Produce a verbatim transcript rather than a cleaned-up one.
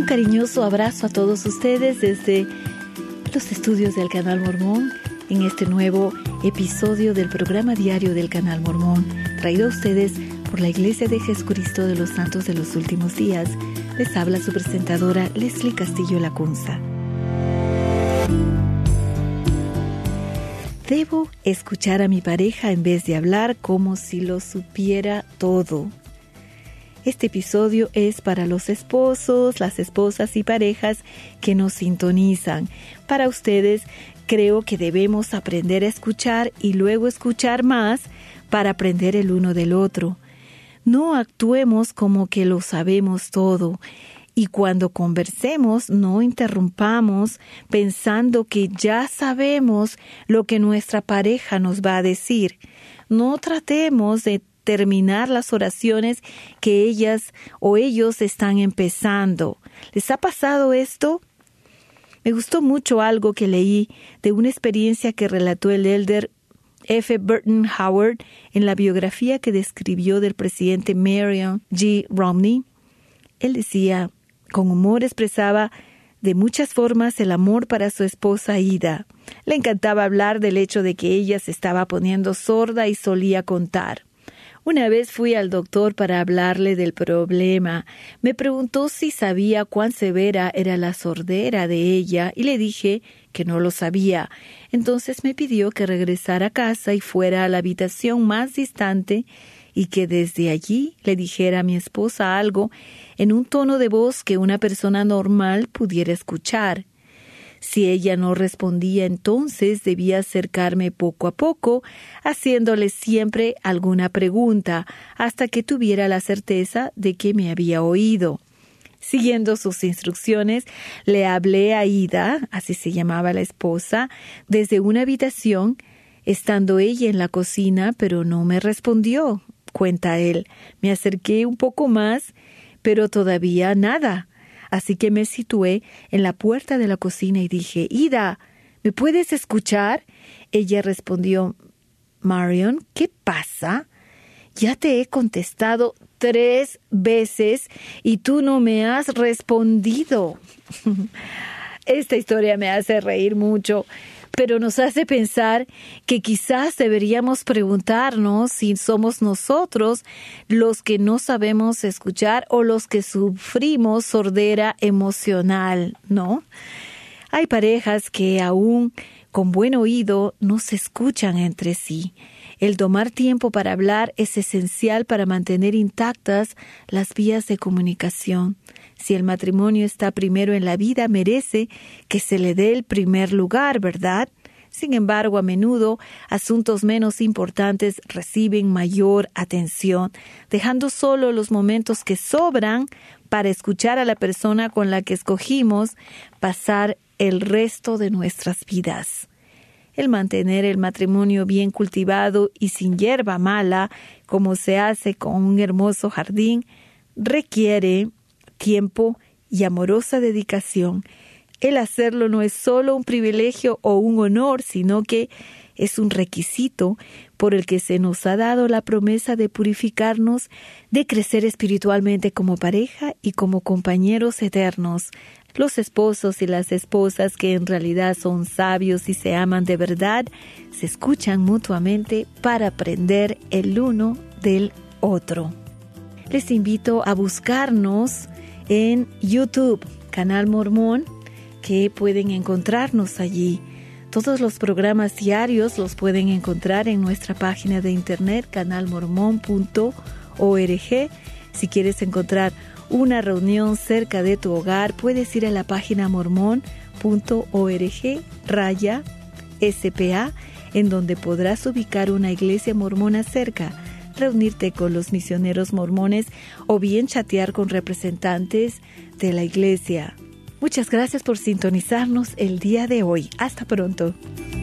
cariñoso abrazo a todos ustedes desde los estudios del Canal Mormón en este nuevo episodio del programa diario del Canal Mormón, traído a ustedes por la Iglesia de Jesucristo de los Santos de los Últimos Días. Les habla su presentadora Leslie Castillo Lacunza. Debo escuchar a mi pareja en vez de hablar como si lo supiera todo. Este episodio es para los esposos, las esposas y parejas que nos sintonizan. Para ustedes, creo que debemos aprender a escuchar y luego escuchar más para aprender el uno del otro. No actuemos como que lo sabemos todo. Y cuando conversemos, no interrumpamos pensando que ya sabemos lo que nuestra pareja nos va a decir. No tratemos de terminar las oraciones que ellas o ellos están empezando. ¿Les ha pasado esto? Me gustó mucho algo que leí de una experiencia que relató el elder F. Burton Howard en la biografía que describió del presidente Marion G. Romney. Él decía, con humor expresaba de muchas formas el amor para su esposa Ida. Le encantaba hablar del hecho de que ella se estaba poniendo sorda y solía contar. Una vez fui al doctor para hablarle del problema. Me preguntó si sabía cuán severa era la sordera de ella y le dije que no lo sabía. Entonces me pidió que regresara a casa y fuera a la habitación más distante y que desde allí le dijera a mi esposa algo en un tono de voz que una persona normal pudiera escuchar. Si ella no respondía, entonces debía acercarme poco a poco, haciéndole siempre alguna pregunta, hasta que tuviera la certeza de que me había oído. Siguiendo sus instrucciones, le hablé a Ida, así se llamaba la esposa, desde una habitación, estando ella en la cocina, pero no me respondió, cuenta él. Me acerqué un poco más, pero todavía nada. Así que me situé en la puerta de la cocina y dije, Ida, ¿me puedes escuchar? Ella respondió, Marion, ¿qué pasa? Ya te he contestado tres veces y tú no me has respondido. Esta historia me hace reír mucho, pero nos hace pensar que quizás deberíamos preguntarnos si somos nosotros los que no sabemos escuchar o los que sufrimos sordera emocional, ¿no? Hay parejas que aún con buen oído no se escuchan entre sí. El tomar tiempo para hablar es esencial para mantener intactas las vías de comunicación. Si el matrimonio está primero en la vida, merece que se le dé el primer lugar, ¿verdad? Sin embargo, a menudo, asuntos menos importantes reciben mayor atención, dejando solo los momentos que sobran para escuchar a la persona con la que escogimos pasar el resto de nuestras vidas. El mantener el matrimonio bien cultivado y sin hierba mala, como se hace con un hermoso jardín, requiere tiempo y amorosa dedicación. El hacerlo no es solo un privilegio o un honor, sino que es un requisito por el que se nos ha dado la promesa de purificarnos, de crecer espiritualmente como pareja y como compañeros eternos. Los esposos y las esposas que en realidad son sabios y se aman de verdad, se escuchan mutuamente para aprender el uno del otro. Les invito a buscarnos en YouTube, Canal Mormón, que pueden encontrarnos allí. Todos los programas diarios los pueden encontrar en nuestra página de internet, canal mormón punto org. Si quieres encontrar una reunión cerca de tu hogar, puedes ir a la página mormón punto org raya S P A, en donde podrás ubicar una iglesia mormona cerca, reunirte con los misioneros mormones o bien chatear con representantes de la iglesia. Muchas gracias por sintonizarnos el día de hoy. Hasta pronto.